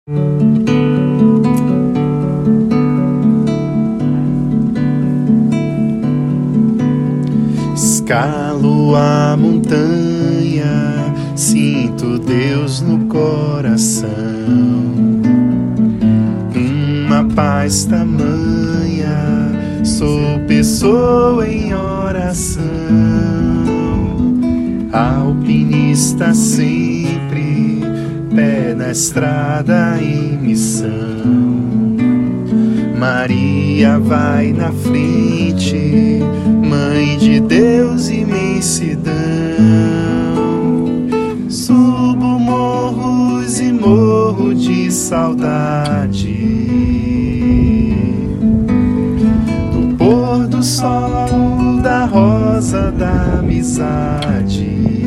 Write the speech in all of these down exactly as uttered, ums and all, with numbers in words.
Escalo a montanha, sinto Deus no coração, uma paz tamanha, sou pessoa em oração, alpinista sempre, pé na estrada em missão. Maria vai na frente, Mãe de Deus, imensidão. Subo morros e morro de saudade, do pôr do sol, da rosa da amizade,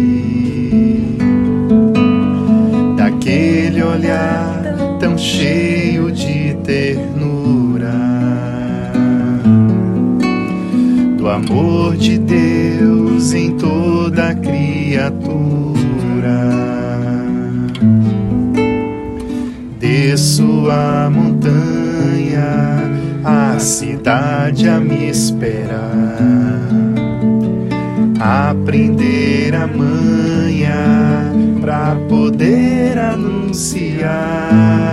daquele olhar tão cheio de ternura, do amor de Deus em toda a criatura. Desço a montanha, a cidade a me esperar, aprender a manha pra poder anunciar.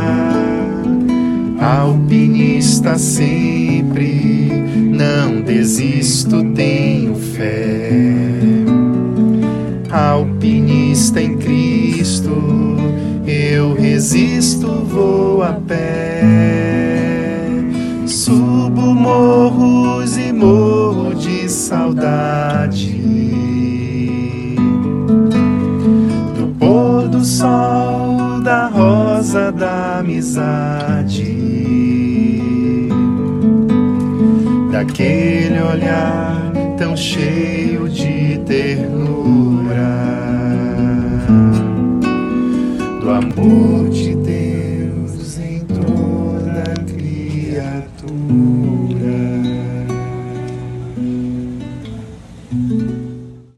Alpinista sempre, não desisto, tenho fé. Alpinista em Cristo, eu resisto, vou a pé. Subo morros e morro de saudade, do pôr do sol, da rosa da amizade, daquele olhar tão cheio de ternura, do amor de Deus em toda a criatura.